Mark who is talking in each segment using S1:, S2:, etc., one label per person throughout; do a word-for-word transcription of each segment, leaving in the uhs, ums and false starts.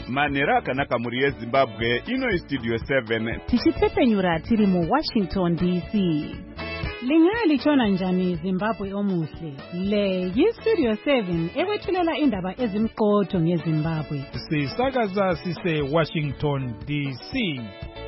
S1: Manheru akanaka muri yeZimbabwe, ino iStudio seven.
S2: Tichitsepenyura tiri mu Washington D C. Lingalichona njani Zimbabwe omuhle. Le yiStudio seven ekwethulela indaba ezimqotho ngeZimbabwe.
S3: Sisakaza sise Washington D C.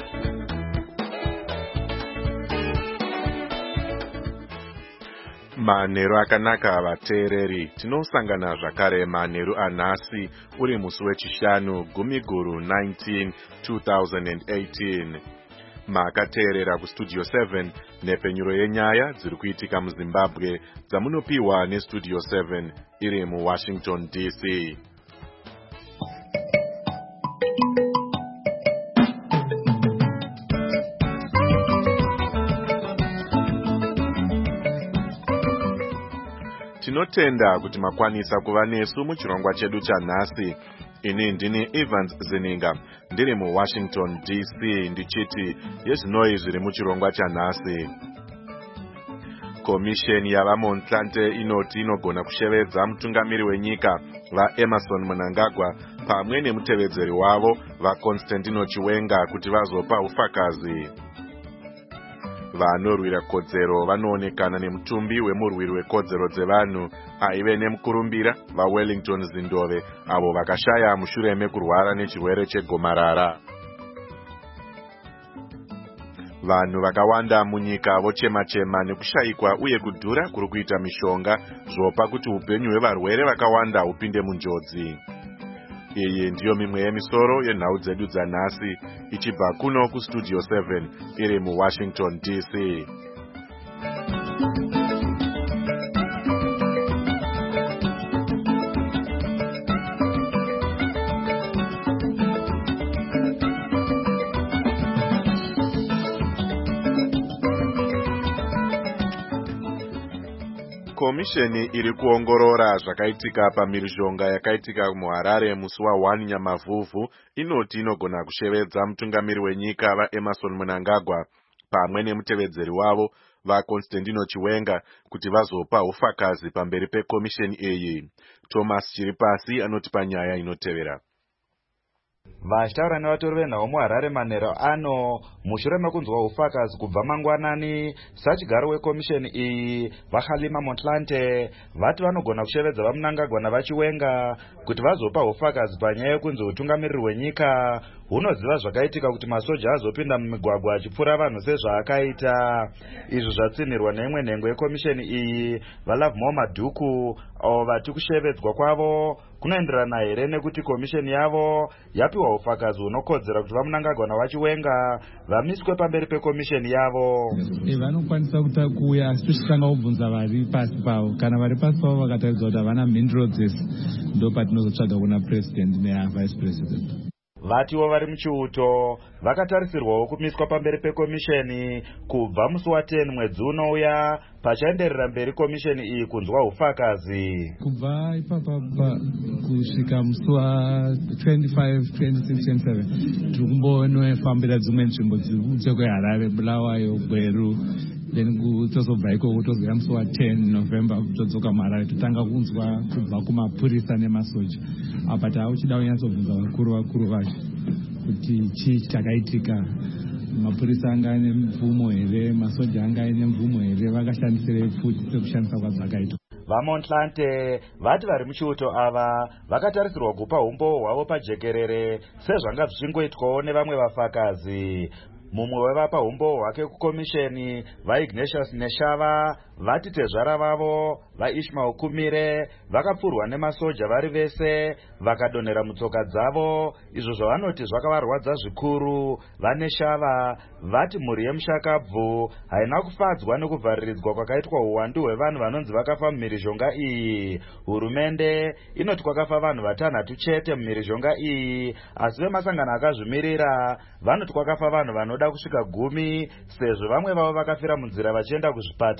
S4: Manheru akanaka vateereri, tinosangana zvakare manheru anhasi uri musi wechishanu gumi guru nineteen two thousand eighteen. Makateerera kuStudio seven nepenyuro yenyaya dziri kuitika muZimbabwe dzamunopiwa neStudio seven iri muWashington D C. Tinotenda kuti makwanisa kuva nesu muchirongwa chedu chanhasi. Ini ndini Evans Zininga, ndiri muWashington D C, ndichiti yezvinoi zviri muchirongwa chanhasi. Komisheni yavaMontlante inoti inogona kushevedza mutungamiri wenyika vaEmmerson Mnangagwa pamwe nemutevedzeri wavo vaConstantino Chiwenga kuti vazopa ufakazi. Vanorwira kodzero vanoonekana nemutumbi wemurwiri wekodzero dzevanhu aive nemukurumbira vaWellington Zindove avo vakashaya mushure mekurwara nechirwere chegomarara. Vanhu vakawanda munyika vochema-chema nekushayikwa uye kudhura kuri kuita mishonga zvopa kuti upenyu hwevarwere vakawanda hupinde munjodzi. Iyi ndiyo mimwe yemisoro yenhau dzedu dzanhasi ichibva kuno kuStudio seven iri muWashington D C. Komisheni iri kuongorora zvakaitika pamhirizhonga yakaitika muHarare musi wa1 Nyamavhuvhu inoti inogona kushevedza mutungamiri wenyika vaEmmerson Mnangagwa pamwe nemutevedzeri wavo vaConstantino Chiwenga kuti vazopa ufakazi pamberi pekomisheni iyi. Thomas Chiripasi anotipa nyaya inotevera.
S5: Vachitaura nevatori venhau muHarare manheru ano mushure mekunzwa ufakazi kubva mangwanani, sachigaro wekomisheni iyi vaKhalima Motlanthe vati vanogona kushevedza vaMnangagwa navaChiwenga kuti vazopa ufakazi panyaya yekunzi utungamiriri hwenyika hunoziva zvakaitika kuti masoja azopinda mumigwagwa achipfura vanhu sezvaakaita. Izvi zvatsinirwa neimwe nhengo yekomisheni iyi vaLovemore Madhuku avo vati kushevedzwa kwavo kunoenderana here nekuti komisheni yavo yapiwa ufakazi hunokodzera kuti vaMnangagwa navaChiwenga vamiswe pamberi pekomisheni yavo.
S6: Vanokwanisa kuuya asi tichitanga kubvunza vari pasi pavo, kana vari pasi pavo vakataridza kuti havana mhinduro dzese, ndo patinozotsvaga kuna president nevice president.
S5: Vatiwo vari muchiuto vakatarisirwawo kumiswa pamberi pekomisheni kubva musi wa ten mwedzi unouya pachaenderera mberi komisheni iyi kunzwa ufakazi.
S6: Kubva ipapa kusvika musi wa twenty-five, twenty-six, twenty-seven tiri kumbonofambira dzimwe nzvimbo dziri kweHarare, Bulawayo, Gweru, then kutozobva ikoko tozouya musi wa ten November todzoka muHarare totanga kunzwa kubva kumapurisa nemasoja. Apa tauchida kunyatsobvunza vakuru vakuru vacho kuti chii chakaitika, mapurisa anga ane mvumo here, masoja anga ane mvumo here, vakashandisirei futi sekushandisa kwadzakaita.
S5: VaMontlanthe vati vari muchiuto ava vakatarisirwa kupa umbowo hwavo pajekerere sezvanga zvichingoitwawo nevamwe vafakazi. Mumwe wevapa umbowo hwake kukomisheni vaIgnatius Neshava vati tezvara vavo vaIshmael Kumire vakapfurwa nemasoja vari vese vakadonhera mutsoka dzavo, izvo zvavanoti zvakavarwadza zvikuru. VaNeshava vati mhuri yemushakabvu haina kufadzwa nekuvhariridzwa kwakaitwa uwandu hwevanhu vanonzi vakafa mumhirizhonga iyi. Hurumende inoti kwakafa vanhu vatanhatu chete mumhirizhonga iyi, asi vemasangano akazvimirira vanoti kwakafa vanhu vanoda kusvika gumi sezvo vamwe vavo vakafira munzira vachienda kuzvipatara.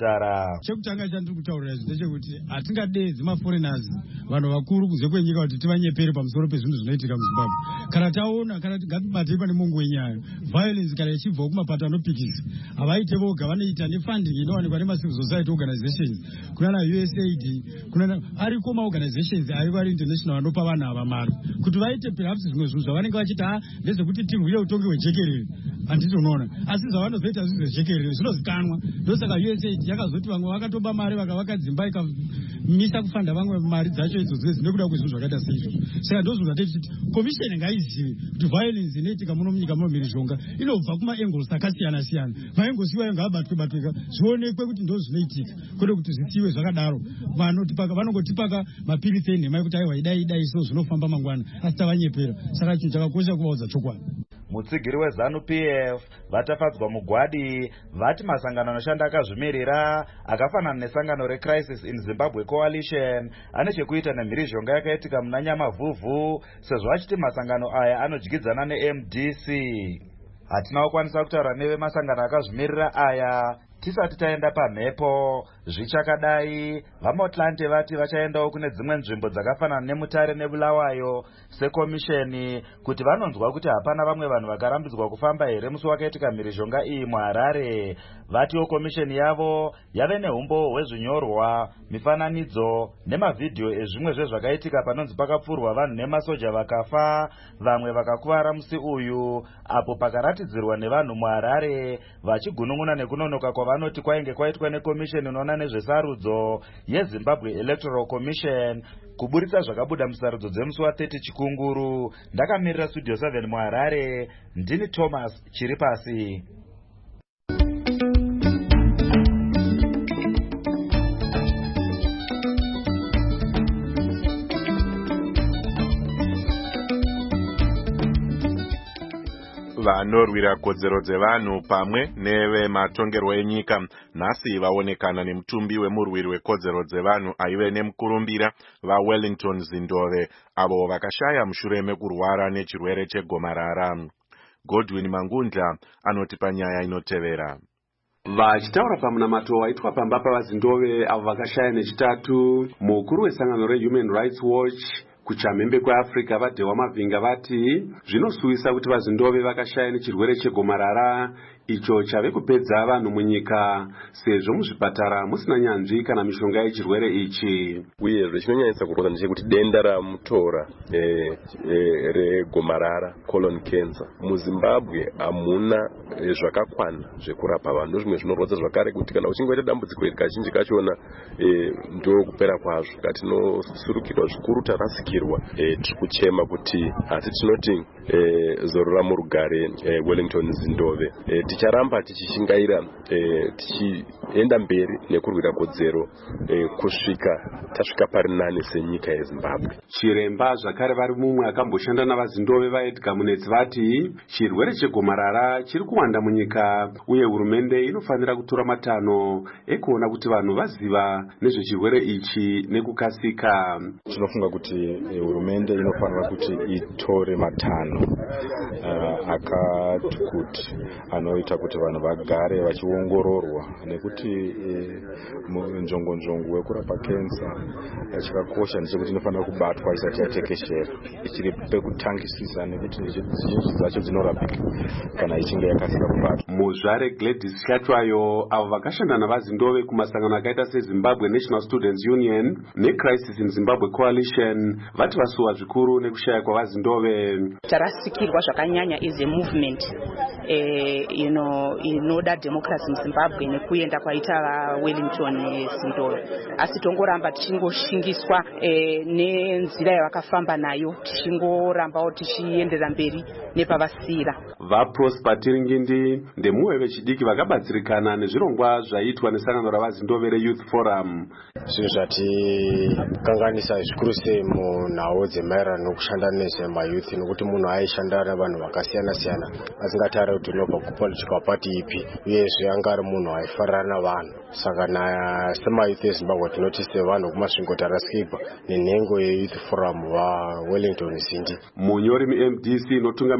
S7: chekutanga chandiri kutaurira izvi ndechekuti hatingadedzi maforeigners vanhu vakuru kunze kwenyika kuti tivanyepere pamusoro pezvinhu zvinoitika muzimbabwe. Kana taona kana ngatibatei pane mungu wenyaya violence kana ichibva kumapato anopikisa havaite voga, vanoita nefunding inowanikwa nemacivil society organizations kunana U S A I D kunana ariko maorganizations ariko ari international anopa vanhu ava mari kuti vaite perhaps zvimwe zvinhu zvavanenge vachiti ha ndezvekuti tirwire utongi hwejekerere handiti unoona, asi zvavanozoita zvinhu zvejekerere zvinozikanwa. Ndosaka U S A I D yakazoti vamwe vakatoba mari vakavaka dzimba ikamisa kufanda vamwe mari dzacho idzodzo nekuda kwezvinhu zvakaita seizvo. Saka ndozvozvatei tichiti komisheni ngaizive kuti violence inoitika muno munyika muno mhirizhonga inobva kumaangles akasiyana siyana. Maangles iwayo ngaabatwe batweka zvionekwe kuti ndo zvinoitika kwete kuti zvisiiwe zvakadaro. Vanotipaka vanongotipaka mapirisi enhema ekuti aiwa idai idai so zvinofamba mangwana asi tavanyepera. Saka chinhu chakakosha kuvaudza chokwadi.
S5: Mutsigiri weZANU P F vatafadzwa mugwadi vati masangano anoshanda akazvimirira akafanana nesangano reCrisis in Zimbabwe Coalition ane chekuita nemhirizhonga yakaitika muna Nyamavhuvhu sezvo achiti masangano aya anodyidzana neM D C. Hatina kukwanisa kutaura nevemasangano akazvimirira aya tisati taenda pamhepo. Zvichakadai vaMotlante vati vachaendawo kune dzimwe nzvimbo dzakafanana neMutare neBulawayo sekomisheni kuti vanonzwa kuti hapana vamwe vanhu vakarambidzwa kufamba here musi wakaitika mhirizhonga iyi muHarare. Vatiwo komisheni yavo yave neumbo hwezvinyorwa, mifananidzo nemavhidhiyo ezvimwe zvezvakaitika panonzi pakapfurwa vanhu nemasoja vakafa vamwe vakakuvara musi uyu, apo pakaratidzirwa nevanhu muHarare vachigunun'una nekunonoka kwavanoti kwainge kwaitwa nekomisheni inoona nezvesarudzo yeZimbabwe Electoral Commission kuburitsa zvakabuda musarudzo dzemusi wa thirty Chikunguru. Ndakamirira Studio seven muHarare, ndini Thomas Chiripasi.
S4: Vanorwira kodzero dzevanhu pamwe nevematongerwo enyika nhasi vaonekana nemutumbi wemurwiri wekodzero dzevanhu aive nemukurumbira vaWellington Zindove avo vakashaya mushure mekurwara nechirwere chegomarara. Godwin Mangundla anoti panyaya inotevera.
S8: Vachitaura pamunamato waitwa pamba pavaZindove avo vakashaya nechitatu, mukuru wesangano reHuman Rights Watch kuchamhembe kweAfrica vaDhewa Mavhinga vati zvinosuwisa kuti vaZindove vakashaya nechirwere chegomarara icho chave kupedza vanhu munyika sezvo muzvipatara musina nyanzvi kana mishonga yechirwere ichi.
S9: Uyezve chinonyanyisa kurwadza ndechekuti denda ramutora e, e, regomarara colon cancer muZimbabwe hamuna e, zvakakwana zvekurapa vanhu. Zvimwe zvinorwadza zvakare kuti kana uchinge waita dambudziko iri kazhinji kachona e, ndo kupera kwazvo. Katinosurukirwa zvikuru tarasikirwa e, tiri kuchema kuti asi tinoti e, zorora murugare e, Wellington Zindove e, ticharamba tichishingaira e, tichienda mberi nekurwira kodzero e, kusvika tasvika pari nani senyika yeZimbabwe.
S8: Chiremba zvakare vari mumwe akamboshanda navaZindove vaEdgar Munetsi vati chirwere chegomarara chiri kuwanda munyika uye hurumende inofanira kutora matanho ekuona kuti vanhu vaziva nezvechirwere ichi nekukasika.
S10: Tinofunga kuti hurumende inofanira kuti itore matanho uh, akati kuti anoita kuti vanhu vagare vachiongororwa nekuti e, njongo njongo wekurapa kensa chakakosha ndechekuti inofanira kubatwa isati yatekeshera ichiri pekutangisisa nekuti zhinji dzacho dzinorapika kana ichinge yakasika kubatwa.
S8: Muzvare Gladys Chatwayo avo vakashanda navaZindove kumasangano akaita seZimbabwe National Students Union neCrisis in Zimbabwe Coalition vati vasuwa zvikuru nekushaya kwavaZindove.
S11: Tarasikirwa zvakanyanya is a movement eh, you know, inoda democracy muZimbabwe nekuenda kwaita vaWellington Zindove, asi tongoramba tichingoshingiswa eh, nenzira yavakafamba nayo, tichingorambawo tichienderera mberi nepavasira.
S8: VaProsper Tiringindi ndemumwe vechidiki vakabatsirikana nezvirongwa zvaitwa nesangano ravaZindove reYouth Forum.
S12: Zvinhu zvatikanganisa zvikuru sei munhau dzemaererano nokushanda nezvemayouth nokuti munhu aishanda navanhu vakasiyana siyana asingatari kuti unobva kupolitical party ipi uyezve anga ari munhu aifarana navanhu. Saka semayouth eZimbabwe tinoti sevanhu kumasvingo tarasikirwa nenhengo yeYouth Forum vaWellington Zindi.
S8: Munyori muM D C inotungamira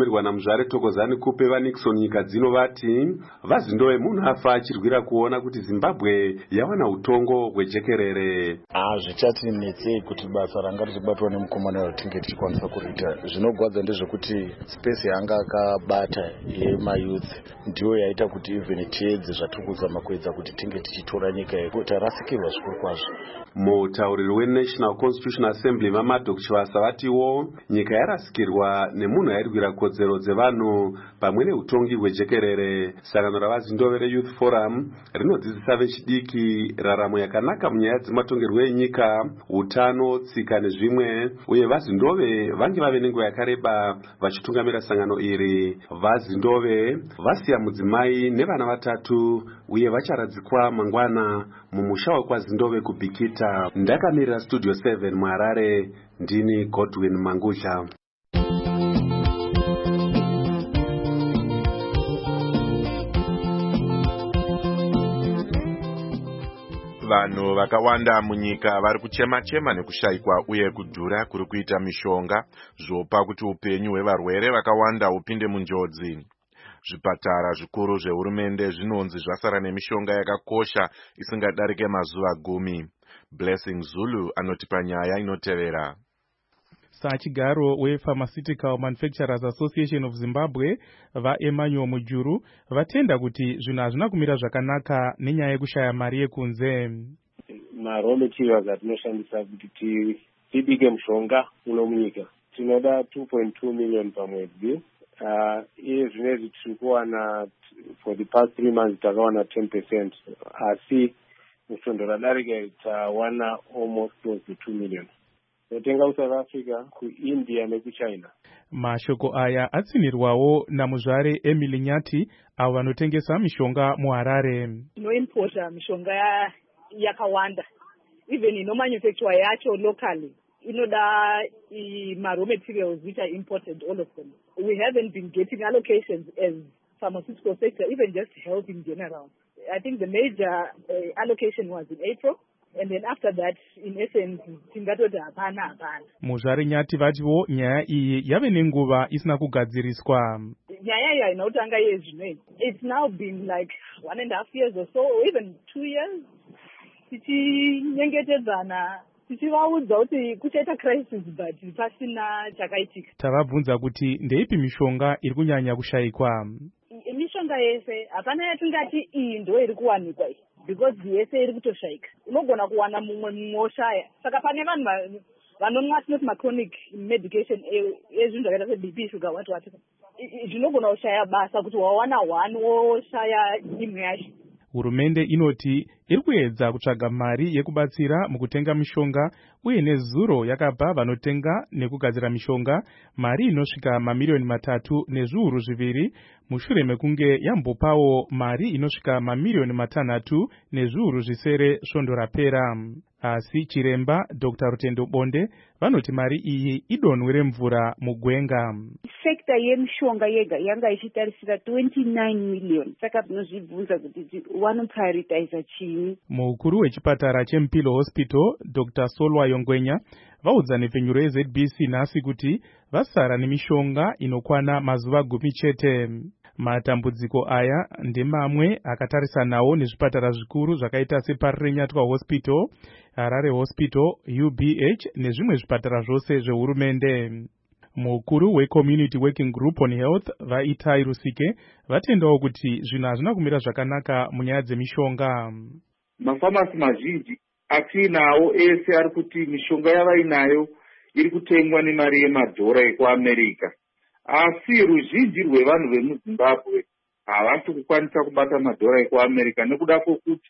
S8: inotungamirwa namuzvare Thokozani Kupe vaNixon nyika dzino vati vazindove munhu afa achirwira kuona kuti Zimbabwe yawana utongo hwejekerere.
S10: Hazvichatinetsei kuti basa ranga richibatwa nemukomana ratinge tichikwanisa kuriita. Zvinogwadza ndezvekuti space yanga akabata yemayouth ndiyo yaita kuti even tiedze zvatiri kuzama kuedza kuti tinge tichitora nyika yedu tarasikirwa zvikuru kwazvo.
S8: Mutauriri weNational Constitutional Assembly vaMadok Chivasa vatiwo nyika yarasikirwa nemunhu airwira kodzero dzevanhu pamwe neutongi hwejekerere. Sangano ravazindove reYouth Forum rinodzidzisa vechidiki raramo yakanaka munyaya dzematongerwo enyika, utano, tsika nezvimwe, uye vazindove vange vave nenguva yakareba vachitungamira sangano iri. Vazindove vasiya mudzimai nevana vatatu uye vacharadzikwa mangwana mumusha wekwazindove kuBhikita. Ndakamirira Studio seven muHarare, ndini Godwin Mangudla.
S4: Vanhu vakawanda munyika vari kuchema-chema nekushayikwa uye kudhura kuri kuita mishonga zvopa kuti upenyu hwevarwere vakawanda hupinde munjodzi. Zvipatara zvikuru zvehurumende zvinonzi zvasara nemishonga yakakosha isingadarike mazuva gumi. Blessing Zulu anotipa nyaya inotevera.
S3: Sachigaro wePharmaceutical Manufacturers Association of Zimbabwe vaEmmanuel Mujuru vatenda kuti zvinhu hazvina kumira zvakanaka nenyaya yekushaya mari yekunze.
S13: Maraw materials atinoshandisa kuti tibike mushonga uno munyika tinoda two point two million pamwedzi. Uh, iye zvinezvi tiri kuwana for the past three months takawana ten percent, asi mustondo radarika tawana almost close to two million. Totenga kuSouth Africa, kuIndia nekuChina.
S3: Mashoko aya atsinirwawo namuzvare Emily Nyati avo vanotengesa mishonga muHarare.
S14: Tinoimporta mishonga yakawanda, even inomanufacture yacho locally. Inoda ma-raw materials which are imported, all of them. We haven't been getting allocations as pharmaceutical sector, even just health in general. I think the major uh, allocation was in April. And then after that, in essence, tingatoti hapana hapana.
S3: Muzvare Nyati vatiwo nyaya iyi yave nenguva isina kugadziriswa.
S14: Nyaya iyi inotanga yezvinoi. It's now been like one and a half years or so, or even two years. Tichinyengetedzana, tichivaudza kuti kuchaita crisis but pasina chakaitika.
S3: Tavabvunza kuti ndeipi mishonga iri kunyanya kushayikwa.
S14: Mishonga yese hapana yatingati iyi ndo iri kuwanikwa iyi. Because yese iri kutoshayika. Unogona kuwana mumwe mmoshaya. Saka pane vanhu vanomwa sinoti machronic medication ezvinhu zvakaita seB P, sugar, what what. Zvinogona kushaya basa kuti wawana one woshaya imwe yacho.
S3: Hurumende inoti iri kuedza kutsvaga mari yekubatsira mukutenga mishonga uye nezuro yakabva vanotenga nekugadzira mishonga mari inosvika mamiliyoni matatu nezviuru zviviri mushure mekunge yambopawo mari inosvika mamiliyoni matanhatu nezviuru zvisere svondo rapera. Asi chiremba Doctor Rutendo Bonde vanoti mari iyi idonhwe remvura mugwenga.
S15: Sekta yemishonga yega yanga ichitarisira twenty-nine million. Saka tinozvibvunza kuti wanoprioritize chini.
S3: Mukuru wechipatara cheMpilo Hospital Doctor Solwa Yongwenya vaudza nepfenyuro yeZ B C nhasi kuti vasara nemishonga inokwana mazuva gumi chete. Matambudziko aya ndemamwe akatarisanawo nezvipatara zvikuru zvakaita seParirenyatwa Hospital, Harare Hospital, U B H nezvimwe zvipatara zvose zvehurumende. Mukuru weCommunity Working Group on Health vaItai Rusike vatendawo kuti zvinhu hazvina kumira zvakanaka munyaya dzemishonga.
S16: Mafamasi mazhinji atinawo ese ari kuti mishonga yavainayo iri kutengwa nemari yemadhora ekuAmerica. Asi ruzhinji rwevanhu vemuZimbabwe havasi kukwanisa kubata madhora ekuAmerica nekuda kwokuti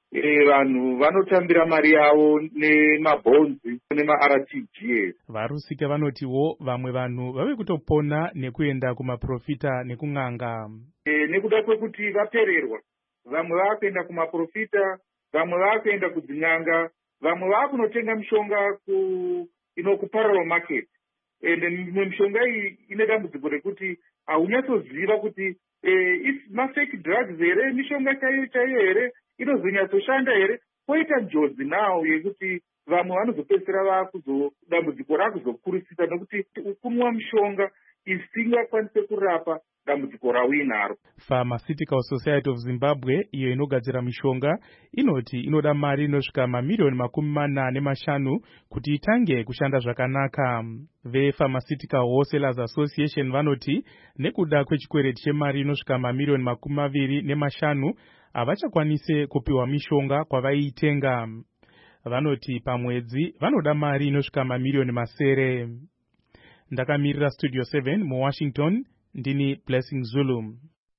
S16: vanhu vanotambira mari yavo nemabhonzi nemaR T G S.
S3: Varusike vanotiwo vamwe vanhu vave kutopona nekuenda kumaprofita nekun'anga.
S16: E, nekuda kwekuti vapererwa, vamwe vakuenda kumaprofita, vamwe vakuenda kudzin'anga, vamwe vakunotenga mishonga ku inokuparallel market. Ende mimwe mishonga iyi ine dambudziko rekuti haunyatsoziva kuti eh, mafake drugs here, mishonga chaiyo chaiyo here, inozonyatsoshanda here. Poita njodzi nawo yekuti vamwe vanozopedzisira vakuzo dambudziko rakuzokurisisa nekuti kunwa mishonga isingakwanise kurapa dambudziko rawinaro.
S3: Pharmaceutical Society of Zimbabwe, iyo inogadzira mishonga, inoti inoda mari inosvika mamiliyoni makumi mana nemashanu kuti itange kushanda zvakanaka. Ve Pharmaceutical Wholesalers Association vanoti nekuda kwechikwereti chemari inosvika mamiliyoni makumi maviri nemashanu havachakwanise kupiwa mishonga kwavaiitenga. Vanoti pamwedzi vanoda mari inosvika mamiliyoni masere. Ndakamirira Studio seven mu Washington, ndini Blessing Zulu.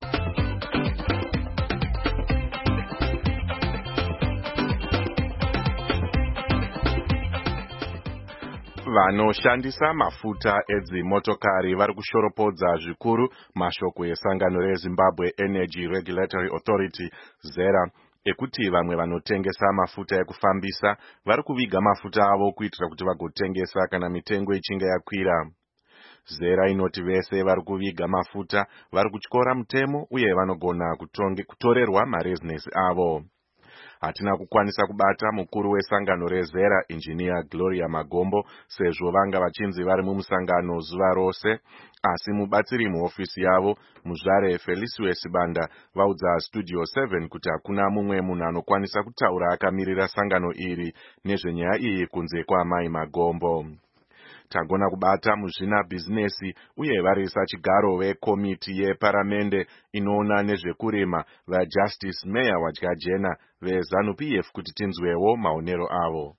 S4: Vanoshandisa mafuta edzimotokari vari kushoropodza zvikuru mashoko esangano reZimbabwe Energy Regulatory Authority ZERA ekuti vamwe vanotengesa mafuta ekufambisa vari kuviga mafuta avo kuitira kuti vagotengesa kana mitengo ichinge yakwira. ZERA inoti vese vari kuviga mafuta vari kutyora mutemo uye vanogona kutorerwa marezinesi avo. Hatina kukwanisa kubata mukuru wesangano reZERA Engineer Gloria Magombo sezvo vanga vachinzi vari mumusangano zuva rose, asi mubatsiri muofisi yavo muzvare Felicius Banda vaudza Studio seven kuti hakuna mumwe munhu anokwanisa kutaura akamirira sangano iri nezvenyaya iyi kunze kwaMai Magombo. Tagona kubata muzvina bhizinesi uye varisa chigaro vekomiti yeparamende inoona nezvekurima vaJustice Meya Wadyajena veZANU-P F kuti tinzwewo maonero avo.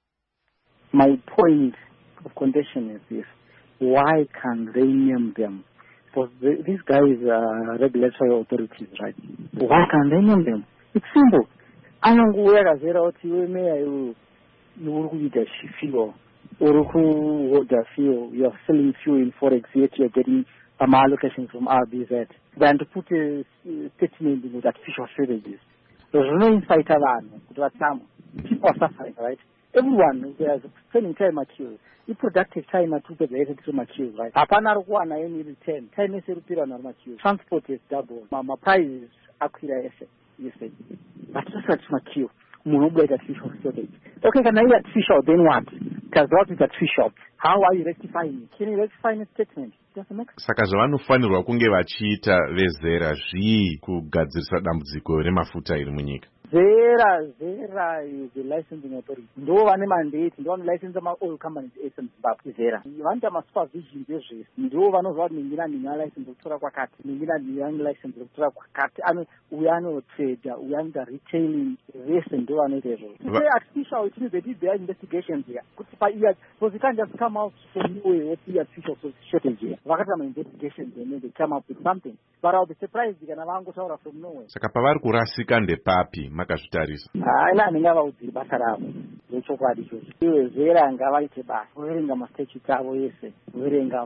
S17: My point of contention is this: why can't they name them? Because the, these guys are regulatory authorities, right? Why can't they name them? It's simple. Ananguwera zera oti we Meya you you will kuita fuel. Uruku order fuel, you are selling fuel in Forex, yet you are getting some allocation from R B Z. Then to put a statement with artificial strategies. There's no insight around people are suffering, right? Everyone is spending time at queue. The productive time at two related to my queue, right? Apana one I only return. Time is repair on my queue. Transport is double. My price is accurate, you say. But just such my queue. Artificial strategy. Okay, can I be artificial? Then what? Because what is artificial? How are you rectifying it? Can you rectify a statement?
S4: Saka zvavanofanirwa kunge vachiita vezera zvii kugadzirisa dambudziko remafuta iri munyika?
S17: ZERA, ZERA is the licensing authority. Ndo vane mandate, ndo vane license ama oil companies ese Zimbabwe. ZERA. Vanoita masupervision zvezvese. Ndo vanozva kuti ningina ndina license kutora kwakati, ningina ndina license kutora kwakati. Ano uya anotrader, uya anoita retailing, vese ndo vanoita izvozvo. To say artificial, it means they did their investigations here. Kuti pa iya, because you can't just come out from nowhere with the artificial strategy here. Vakati ma investigations and then they come up with something. But I'll be surprised kana vangotaura from nowhere.
S4: Saka pavari kurasika ndepapi makazvitarisa?
S17: Haina ndingavaudzi basa ravo rechokwadi ichocho. Iwe ZERA ngavaite basa, kuverenga mastatutes avo yese, kuverenga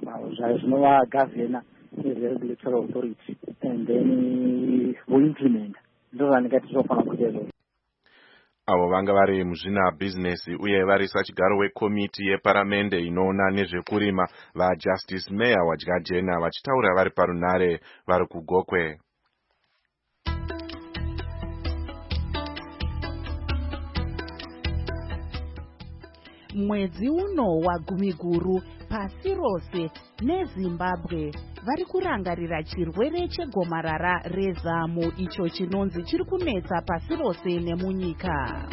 S17: zvinovagavhena nezeregulatory authority, and then voimplement. Ndo zvandingati zvofanira kuita izvozvo.
S4: Avo vanga vari muzvina bhizinesi uye varisa chigaro wekomiti yeparamende inoona nezvekurima vaJustice Meya Wadyajena vachitaura vari parunare vari kuGokwe.
S18: Mwedzi uno wagumiguru pasi rose neZimbabwe vari kurangarira chirwere chegomarara rezamu icho chinonzi chiri kunetsa pasi rose nemunyika.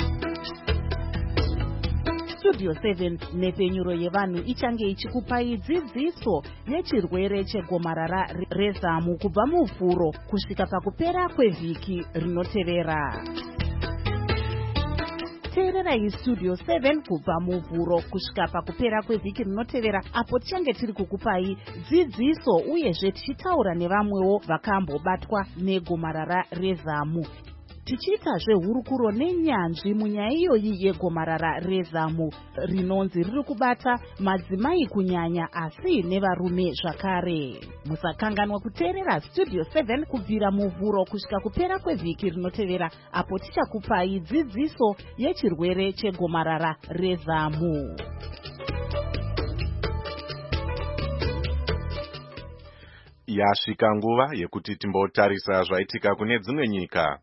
S18: Studio seven nepenyuro yevanhu ichange ichikupai dzidziso yechirwere chegomarara rezamu kubva muvhuro kusvika pakupera kwevhiki rinotevera. Teererai Studio seven kubva muvhuro kusvika pakupera kwevhiki rinotevera, apo tichange tiri kukupai dzidziso uyezve tichitaura nevamwewo vakambobatwa negomarara rezamu. Tichiitazve hurukuro nenyanzvi munyaya iyoyi yegomarara rezamu rinonzi riri kubata madzimai kunyanya asi nevarume zvakare. Musakanganwa kuteerera Studio seven kubvira muvhuro kusvika kupera kwevhiki rinotevera, apo tichakupai dzidziso yechirwere chegomarara rezamu.
S4: Yasvika nguva yekuti timbotarisa zvaitika kune dzimwe nyika.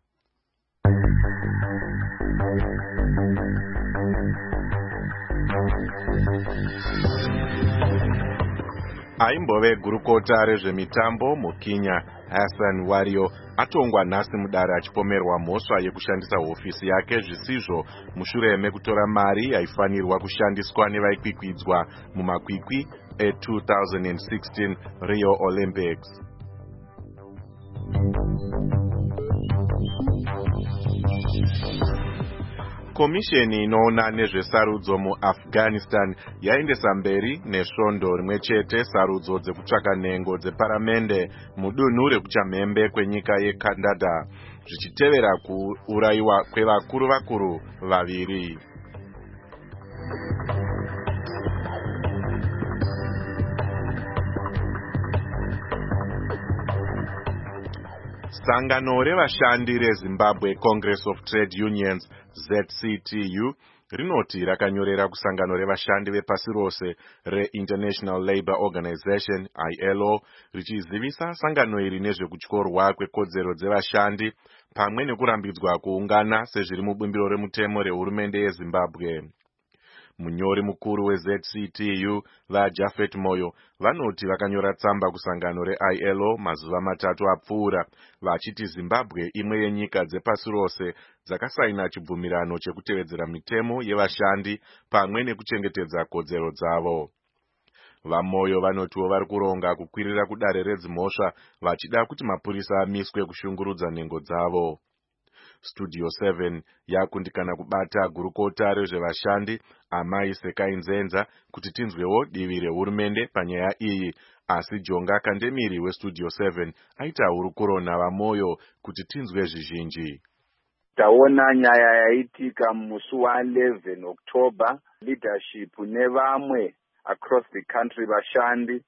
S4: Aimbove gurukota rezvemitambo muKenya Hassan Wario atongwa nhasi mudare achipomerwa mhosva yekushandisa hofisi yake zvisizvo mushure mekutora mari yaifanirwa kushandiswa nevaikwikwidzwa mumakwikwi e two thousand sixteen Rio Olympics. Komisheni inoona nezvesarudzo muAfghanistan yaendesa mberi nesvondo rimwe chete sarudzo dzekutsvaka nhengo dzeparamende mudunhu rekuchamhembe kwenyika yeKandada zvichitevera kuurayiwa kwevakuru vakuru vaviri. Sangano revashandi reZimbabwe Congress of Trade Unions Z C T U rinoti rakanyorera kusangano revashandi vepasi rose reInternational Labour Organization I L O richizivisa sangano iri nezvekutyorwa kwekodzero dzevashandi pamwe nekurambidzwa kuungana sezviri mubumbiro remutemo rehurumende yeZimbabwe. Munyori mukuru weZ C T U vaJafet Moyo vanoti vakanyora tsamba kusangano reI L O mazuva matatu apfuura vachiti Zimbabwe imwe yenyika dzepasi rose dzakasaina chibvumirano chekutevedzera mitemo yevashandi pamwe nekuchengetedza kodzero dzavo. VaMoyo vanotiwo vari kuronga kukwirira kudare redzimhosva vachida kuti mapurisa amiswe kushungurudza nhengo dzavo. Studio seven yakundikana kubata gurukota rezvevashandi Amai Sekai Nzenza kuti tinzwewo divi rehurumende panyaya iyi, asi Jonga Kandemiri weStudio seven aitauro kurona VaMoyo kuti tinzwe zvizhinji.
S19: Taona nyaya yaitika musi wa eleven October, leadership nevamwe across the country vashandi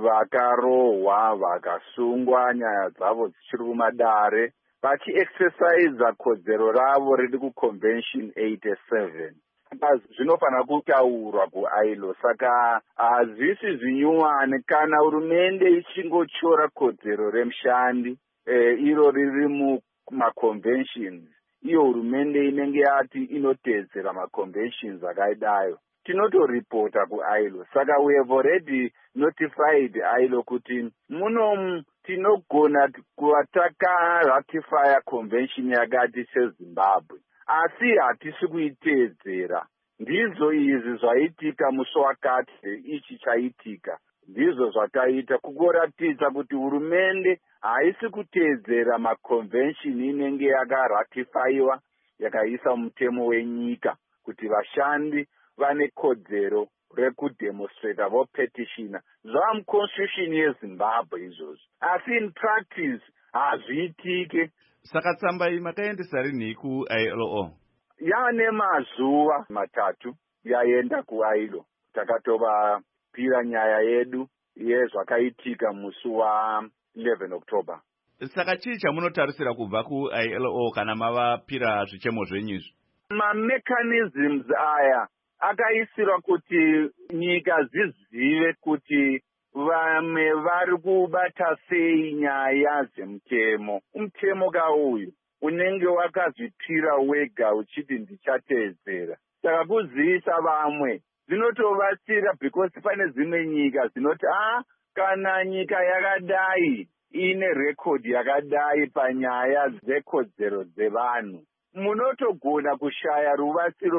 S19: vakarohwa vakasungwa nyaya dzavo dzichiri kumadare vachi-exercise kodzero ravo riri kuConvention eighty-seven. Zvinofanira kutaurwa kuI L O, saka hazvisi zvinyuwane kana hurumende ichingochora kodzero remushandi eh, iro riri mumaconventions, iyo hurumende inenge yati inotedzera maconventions akaidayo tinotoripota kuI L O. Saka we have already notified I L O kuti muno tinogona kuva takaratifya convention yakati seZimbabwe, asi hatisi kuitedzera. Ndizvo izvi zvaitika musi wakati ichi chaitika, ndizvo zvataita kugoratidza kuti hurumende haisi kutedzera maconvention inenge yakaratifyiwa yakaisa mutemo wenyika kuti vashandi vane kodzero rekudemonstrata vopetitiona zvamuconstitution yeZimbabwe izvozvo, asi in practice hazviitike.
S1: Saka tsamba iyi makaendesa rini kuI L O?
S19: Yaane mazuva matatu yaenda kuI L O. Takatovapira nyaya yedu yezvakaitika musi wa eleven October.
S1: Saka chii chamunotarisira kubva kuI L O kana mavapira zvichemo zvenyu izvi?
S19: Mamechanisms aya akaisirwa kuti nyika zizive kuti vamwe vari kubata sei nyaya dzemutemo. Umutemo kauyu unenge wakazvipira wega uchiti ndichatedzera. Saka kuzivisa vamwe zvinotovatsira because pane dzimwe nyika dzinoti ah kana nyika yakadai ine record yakadai panyaya dzekodzero dzevanhu munotogona kushaya rubatsiro.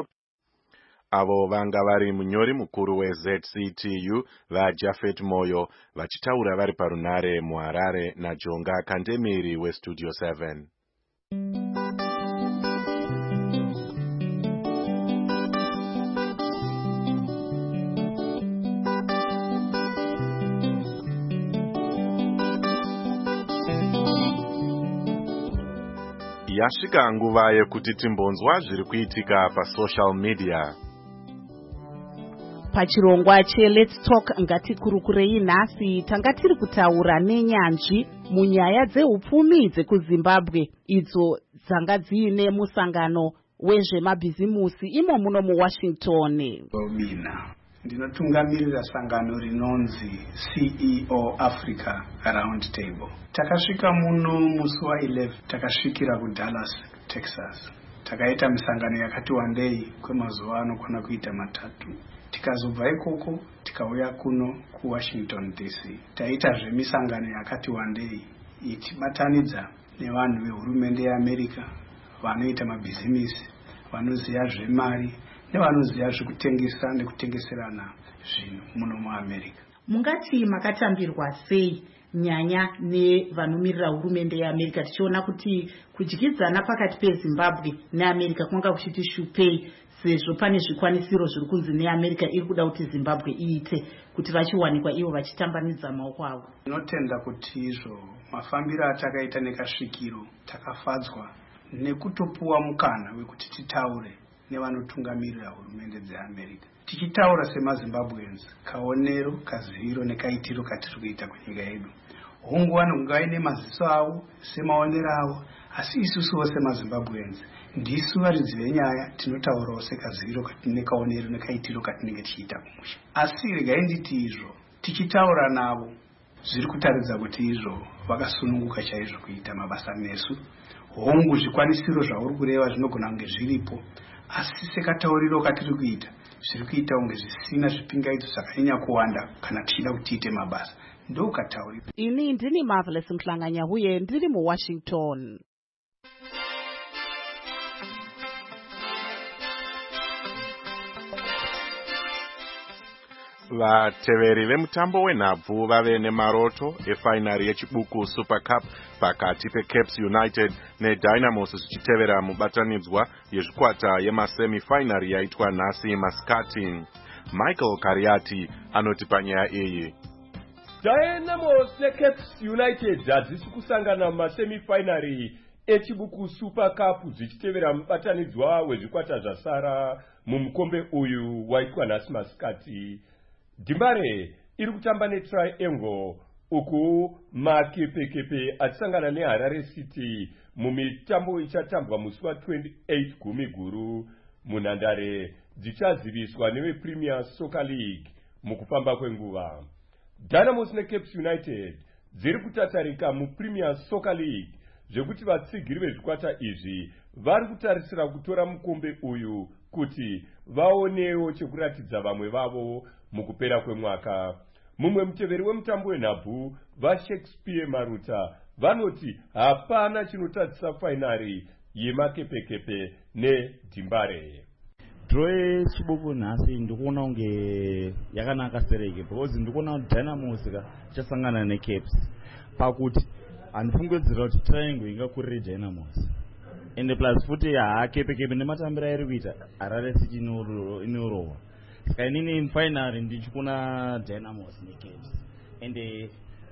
S4: Avo vanga vari munyori mukuru weZ C T U vaJafet Moyo vachitaura vari parunare muHarare naJonga Kandemiri weStudio seven. Yasvika nguva yekuti timbonzwa zviri kuitika pasocial media.
S18: Pachirongwa cheLet's Talk ngatikurukurei nhasi tanga tiri kutaura nenyanzvi munyaya dzehupfumi dzekuZimbabwe idzo dzanga dziine musangano wezvemabhizimusi imo muno muWashington.
S20: Bobina ndinotungamirira sangano rinonzi C E O Africa Round Table. Takasvika muno musi wa eleven, takasvikira kuDallas, Texas. Takaita misangano yakati wandei kwemazuva anokwana kuita matatu. Tikazobva ikoko tikauya kuno kuwashington D C taitazve misangano yakati wandei ichibatanidza nevanhu vehurumende yeAmerica vanoita mabhizimisi, vanoziva zvemari nevanoziva zvekutengesa nekutengeserana zvinhu muno muAmerica.
S18: Mungati makatambirwa sei nyaya nevanomiririra hurumende yeAmerica tichiona kuti kudyidzana pakati peZimbabwe neAmerica kwanga kuchiti shupei sezvo pane zvikwanisiro zviri kunzi neAmerica iri kuda kuti Zimbabwe iite kuti vachiwanikwa ivo vachitambanidza maoko avo?
S20: Tinotenda kuti izvo mafambiro atakaita nekasvikiro takafadzwa nekutopuwa mukana wekuti titaure nevanotungamirira hurumende dzeAmerica. Tichitaura semaZimbabweans, kaonero, kaziviro nekaitiro katiri kuita kunyika yedu. Hongu vanongaine maziso avo semaonero avo, asi isusuwo semaZimbabweans ndisu varidzi venyaya tinotaurawo sekaziviro nekaonero nekaitiro katinenge tichiita kumusha. Asi regai nditi izvo tichitaura navo zviri kutaridza kuti izvo vakasununguka chaizvo kuita mabasa nesu. Hongu zvikwanisiro zvauri kureva zvinogona kunge zviripo, asi sekatauriro katiri kuita zviri kuita kunge zvisina zvipingaidzo zvakanyanya kuwanda kana tichida kuti tiite mabasa. Ndokatauriro.
S18: Ini ndini Marvelous Mhlanganya uye ndiri muWashington.
S4: vateveri vemutambo wenhabvu vave nemaroto efainari yechibuku Super Cup pakati peCaps United neDynamos zvichitevera mubatanidzwa yezvikwata yemasemifinari yaitwa nhasi Mascati. Michael Kariati anoti panyaya iyi.
S21: Dynamos neCaps United hadzisi kusangana mumasemifinari echibuku Super Cup zvichitevera mubatanidzwa wezvikwata zvasara mumukombe uyu waitwa nhasi Mascati. Dimbare iri kutamba neTriangle uku makepekepe achisangana neHarare City mumitambo ichatambwa musi wa twenty-eight gumi guru munhandare dzichaziviswa nevePremier Soccer League mukufamba kwenguva. Dynamos neCaps United dziri kutatarika muPremier Soccer League zvekuti vatsigiri vezvikwata izvi vari kutarisira kutora mukombe uyu kuti vaonewo chekuratidza vamwe vavo mukupera kwemwaka. Mumwe muteveri wemutambo wenhabvu vaShakespeare Maruta vanoti hapana chinotadzisa fainari yemakepekepe neDimbare.
S5: Draw yechibuku nhasi ndikuona kunge yakanaka sereke because ndikuona kuti Dynamos ichasangana neCaps pakuti handifungidzira kuti Triangle ingakurire Dynamos ende plus futi hakepekepe nematambiro airi kuita Harare City inorohwa. Saka inini mufinari ndichikuona Dynamos neCaps ende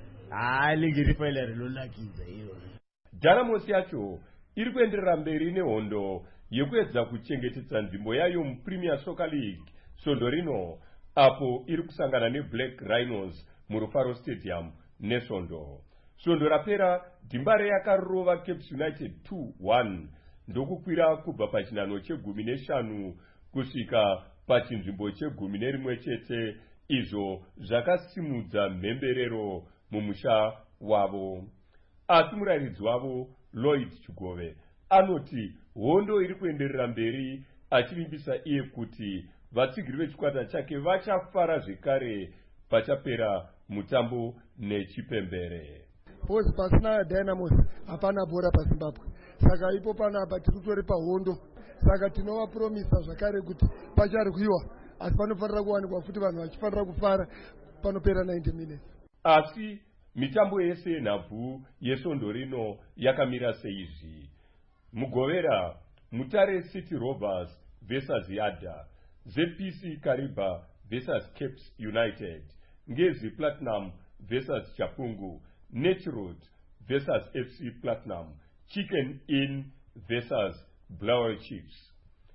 S5: haligi rifainari lolakidza iyo.
S21: Dynamos yacho iri kuenderera mberi nehondo yekuedza kuchengetedza nzvimbo yayo muPremier Soccer League svondo rino apo iri kusangana neBlack Rhinos muRufaro Stadium nesvondo. Svondo rapera Dimbare yakarova Caps United two one ndokukwira kubva pachinhanho chegumi neshanu kusvika pachinzvimbo chegumi nerimwe chete, izvo zvakasimudza mhemberero mumusha wavo. Asi murayiridzi wavo Lloyd Chigove anoti hondo iri kuenderera mberi, achivimbisa iye kuti vatsigiri vechikwata chake vachafara zvekare pachapera mutambo nechipembere.
S22: Bozi pasina Dynamos hapana bhora paZimbabwe, saka ipo panapa tiri kutori pahondo. Saka tinovapromisa zvakare kuti pacharwiwa, asi panofanira kuwanikwa futi vanhu vachifanira kufara panopera ninety minutes.
S21: Asi mitambo yese yenhabvu yesvondo rino yakamira seizvi. Mugovera Mutare City Rovers versus Yada, Z P C Kariba versus Caps United, Ngezi Platinum versus Chapungu, Netrod versus F C Platinum, Chicken Inn versus Blower Chiefs.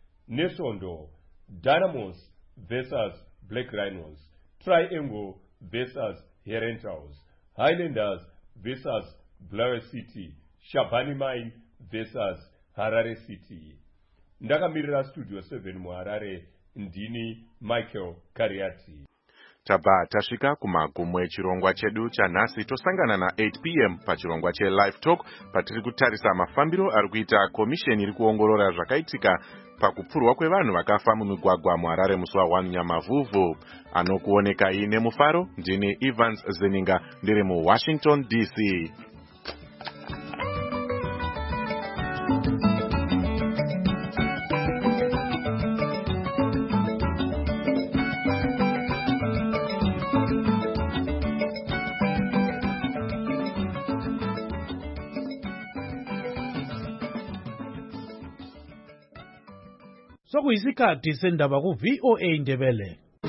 S21: Nesondo, Dynamos versus Black Rhinos, Triangle versus Herentals, Highlanders versus Blower City, Shabani Mine versus Harare City. Ndakamirira Studio seven muHarare, ndini Michael Kariati.
S4: tabva tasvika kumagumo echirongwa chedu chanhasi. Tosangana na eight p m pachirongwa chelive talk patiri kutarisa mafambiro ari kuita komisheni iri kuongorora zvakaitika pakupfurwa kwevanhu vakafa mumigwagwa muHarare musi wa first Nyamavhuvhu. Anokuonekai nemufaro ndini Evans Zeninga ndiri muWashington D C.
S2: Sokuyisikhathi sendaba ku V O A Ndebele.